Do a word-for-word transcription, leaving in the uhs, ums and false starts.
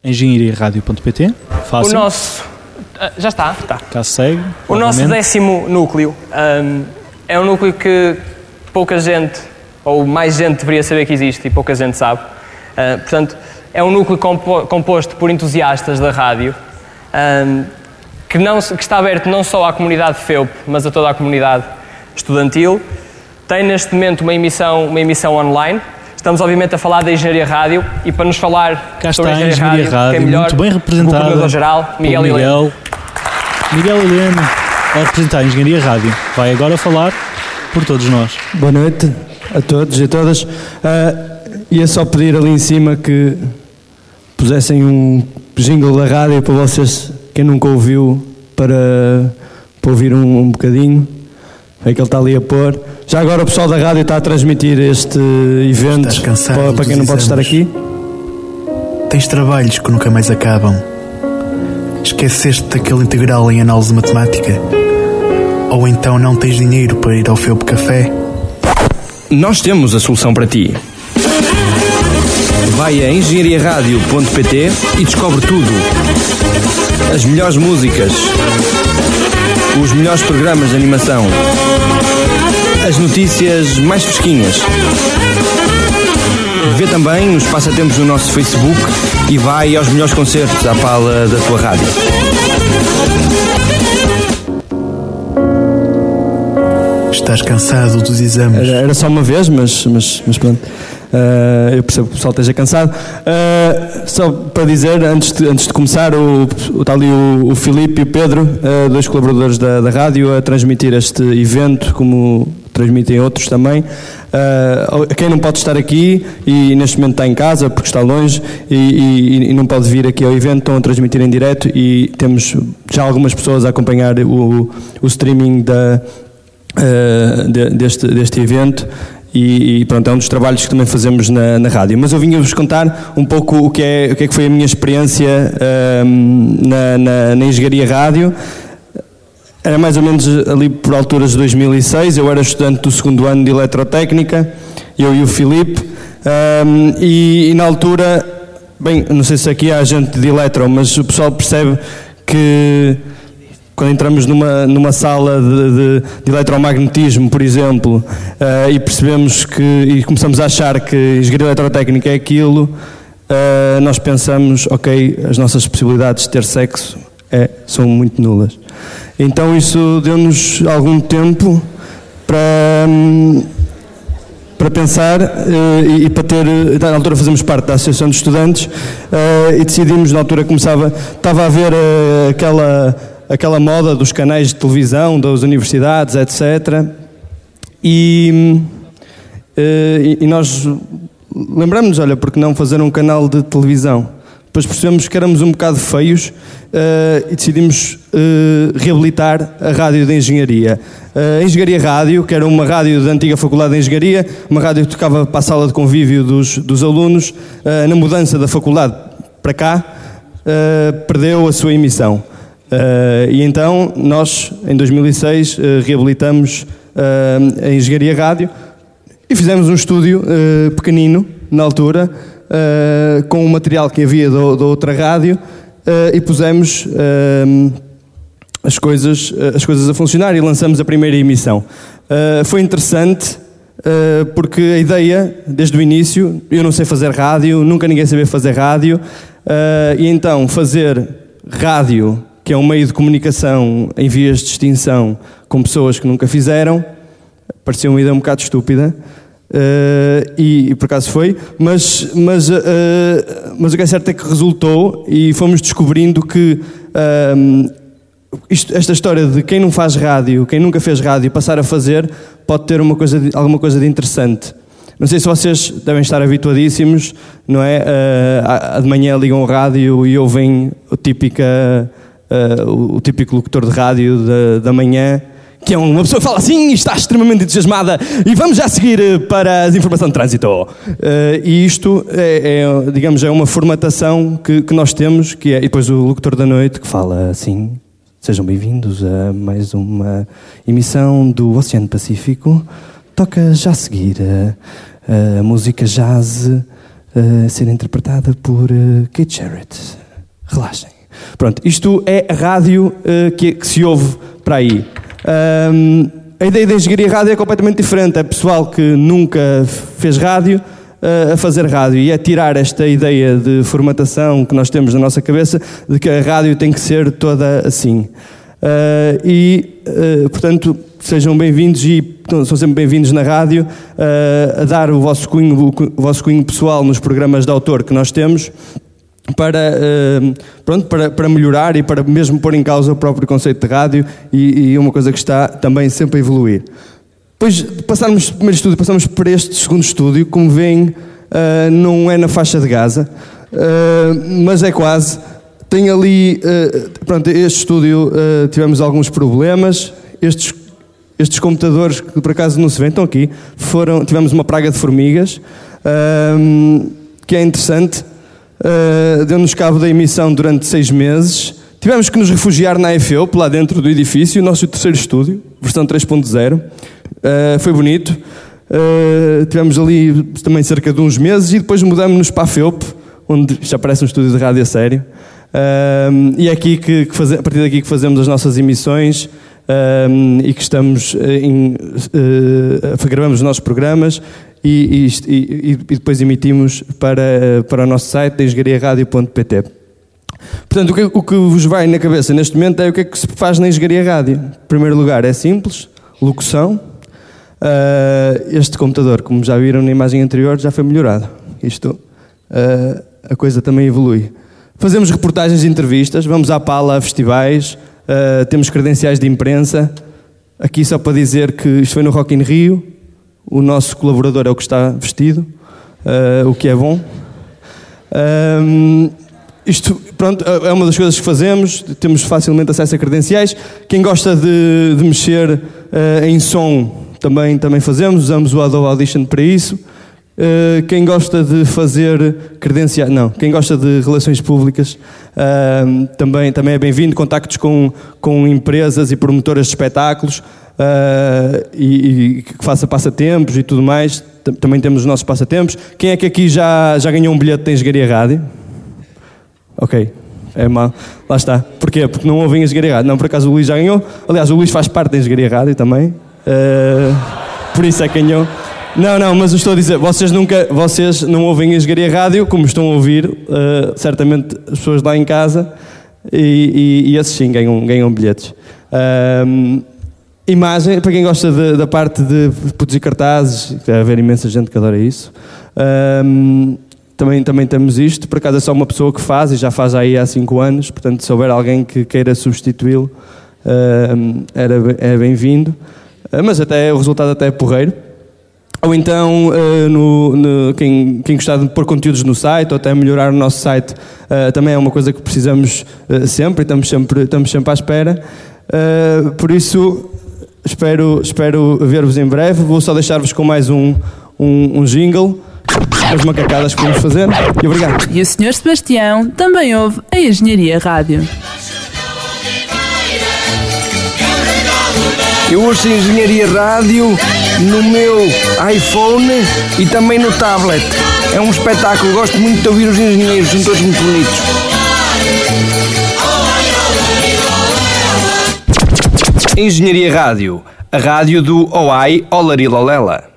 engenharia rádio ponto pt. Fácil. O nosso... Já está? Está. Cá segue. O nosso décimo núcleo um, é um núcleo que pouca gente, ou mais gente deveria saber que existe e pouca gente sabe. Uh, portanto, é um núcleo compo- composto por entusiastas da rádio, um, que, não, que está aberto não só à comunidade F E U P, mas a toda a comunidade estudantil. Tem neste momento uma emissão, uma emissão online. Estamos obviamente a falar da Engenharia Rádio e para nos falar Cá sobre está a Engenharia, Engenharia Rádio, Rádio, que é melhor, muito bem representada. o coordenador-geral, Miguel Miguel Heleno. Miguel Heleno, a representar a Engenharia Rádio. Vai agora falar por todos nós. Boa noite a todos e a todas. Uh, ia só pedir ali em cima que pusessem um jingle da rádio para vocês, quem nunca ouviu, para, para ouvir um, um bocadinho. É que ele está ali a pôr. Já agora o pessoal da rádio está a transmitir este evento para, para quem não pode estar aqui. Tens trabalhos que nunca mais acabam. Esqueceste daquele integral em análise de matemática? Ou então não tens dinheiro para ir ao F E U P Café? Nós temos a solução para ti. Vai a engenharia rádio ponto pt e descobre tudo. As melhores músicas, os melhores programas de animação, as notícias mais fresquinhas. Vê também os passatempos do nosso Facebook e vai aos melhores concertos à pala da tua rádio. Estás cansado dos exames? Era, era só uma vez, mas, mas, mas pronto. Uh, eu percebo que o pessoal esteja cansado. Uh, só para dizer, antes de, antes de começar, o, está ali o, o Filipe e o Pedro, uh, dois colaboradores da, da rádio, a transmitir este evento, como transmitem outros também. Uh, quem não pode estar aqui e neste momento está em casa porque está longe e, e, e não pode vir aqui ao evento, estão a transmitir em direto e temos já algumas pessoas a acompanhar o, o streaming da, uh, de, deste, deste evento. E, e pronto, é um dos trabalhos que também fazemos na, na rádio. Mas eu vinha-vos contar um pouco o que é, o que é que foi a minha experiência um, na, na, na Engenharia Rádio. Era mais ou menos ali por alturas de dois mil e seis, eu era estudante do segundo ano de Eletrotécnica, eu e o Filipe, um, e, e na altura, bem, não sei se aqui há gente de eletro, mas o pessoal percebe que quando entramos numa, numa sala de, de, de eletromagnetismo, por exemplo, uh, e percebemos que, e começamos a achar que engenharia eletrotécnica é aquilo, uh, nós pensamos, ok, as nossas possibilidades de ter sexo é, são muito nulas. Então isso deu-nos algum tempo para, para pensar uh, e, e para ter, na altura fazemos parte da Associação de Estudantes uh, e decidimos, na altura começava, estava a haver uh, aquela... aquela moda dos canais de televisão, das universidades, etcétera. E, e, e nós lembramos-nos, olha, porque não fazer um canal de televisão? Depois percebemos que éramos um bocado feios uh, e decidimos uh, reabilitar a rádio de engenharia. A Engenharia Rádio, que era uma rádio da antiga Faculdade de Engenharia, uma rádio que tocava para a sala de convívio dos, dos alunos, uh, na mudança da faculdade para cá, uh, perdeu a sua emissão. Uh, e então nós, em dois mil e seis, uh, reabilitamos uh, a Engenharia Rádio e fizemos um estúdio uh, pequenino, na altura, uh, com o material que havia da outra rádio uh, e pusemos uh, as, coisas, uh, as coisas a funcionar e lançamos a primeira emissão. Uh, foi interessante uh, porque a ideia, desde o início, eu não sei fazer rádio, nunca ninguém sabia fazer rádio, uh, e então fazer rádio, que é um meio de comunicação em vias de extinção com pessoas que nunca fizeram, parecia uma ideia um bocado estúpida, uh, e, e por acaso foi, mas, mas, uh, mas o que é certo é que resultou e fomos descobrindo que uh, isto, esta história de quem não faz rádio, quem nunca fez rádio, passar a fazer, pode ter uma coisa de, alguma coisa de interessante. Não sei se vocês devem estar habituadíssimos, não é? Uh, de manhã ligam o rádio e ouvem a típica... Uh, o, o típico locutor de rádio da, da manhã, que é uma pessoa que fala assim e está extremamente entusiasmada e vamos já seguir para as informações de trânsito. Uh, e isto é, é, digamos, é uma formatação que, que nós temos, que é, e depois o locutor da noite que fala assim: sejam bem-vindos a mais uma emissão do Oceano Pacífico, toca já a seguir a, a música jazz a ser interpretada por uh, Keith Jarrett. Relaxem. Pronto, isto é a rádio uh, que, que se ouve para aí. Um, a ideia da engenharia rádio é completamente diferente. É pessoal que nunca fez rádio uh, a fazer rádio. E é tirar esta ideia de formatação que nós temos na nossa cabeça de que a rádio tem que ser toda assim. Uh, e, uh, portanto, sejam bem-vindos e são sempre bem-vindos na rádio uh, a dar o vosso cunho, o, o vosso cunho pessoal nos programas de autor que nós temos para, uh, pronto, para, para melhorar e para mesmo pôr em causa o próprio conceito de rádio e, e uma coisa que está também sempre a evoluir. Depois de passarmos do primeiro estúdio, passamos para este segundo estúdio. Como veem, uh, não é na faixa de Gaza, uh, mas é quase. Tem ali, uh, pronto, este estúdio uh, tivemos alguns problemas. Estes, estes computadores, que por acaso não se vêem, estão aqui, foram, tivemos uma praga de formigas, uh, que é interessante. Uh, deu-nos cabo da emissão durante seis meses. Tivemos que nos refugiar na F E U P, lá dentro do edifício, o nosso terceiro estúdio, versão três ponto zero. Uh, foi bonito. Uh, tivemos ali também cerca de uns meses e depois mudamos-nos para a F E U P, onde já parece um estúdio de rádio a sério. Uh, e é aqui que, que faze, a partir daqui que fazemos as nossas emissões uh, e que estamos em, uh, gravamos os nossos programas e, e, e, e depois emitimos para, para o nosso site, engenharia rádio ponto p t. Portanto, o que, o que vos vai na cabeça neste momento é o que é que se faz na engenharia rádio. Em primeiro lugar, é simples, locução. Uh, este computador, como já viram na imagem anterior, já foi melhorado. Isto, uh, a coisa também evolui. Fazemos reportagens e entrevistas, vamos à pala a festivais, uh, temos credenciais de imprensa. Aqui só para dizer que isto foi no Rock in Rio, o nosso colaborador é o que está vestido, uh, o que é bom. Um, isto, pronto, é uma das coisas que fazemos, temos facilmente acesso a credenciais. Quem gosta de, de mexer uh, em som, também, também fazemos, usamos o Adobe Audition para isso. Uh, quem gosta de fazer credenciais, não, quem gosta de relações públicas uh, também, também é bem-vindo, contactos com, com empresas e promotoras de espetáculos uh, e, e que faça passatempos e tudo mais, T- também temos os nossos passatempos. Quem é que aqui já, já ganhou um bilhete de engenharia rádio? Ok, é mal, lá está. Porquê? Porque não ouvem engenharia rádio. Não, por acaso o Luís já ganhou, aliás o Luís faz parte da engenharia rádio também, uh, por isso é que ganhou. Não, não, mas eu estou a dizer, vocês nunca, vocês não ouvem engenharia rádio, como estão a ouvir, uh, certamente as pessoas lá em casa, e, e, e esses sim ganham, ganham bilhetes. Uh, imagem, para quem gosta de, da parte de produzir cartazes, deve haver imensa gente que adora isso, uh, também, também temos isto, por acaso é só uma pessoa que faz, e já faz aí há cinco anos, portanto se houver alguém que queira substituí-lo, uh, era, é bem-vindo, uh, mas até o resultado até é porreiro. Ou então, uh, no, no, quem, quem gostar de pôr conteúdos no site, ou até melhorar o nosso site, uh, também é uma coisa que precisamos uh, sempre, e estamos sempre, estamos sempre à espera. Uh, por isso, espero, espero ver-vos em breve. Vou só deixar-vos com mais um, um, um jingle, as macacadas que vamos fazer, e obrigado. E o senhor Sebastião também ouve a Engenharia Rádio. Eu ouço Engenharia Rádio no meu iPhone e também no tablet. É um espetáculo, gosto muito de ouvir os engenheiros, são todos muito bonitos. Engenharia Rádio, a rádio do O A I Olarilolela.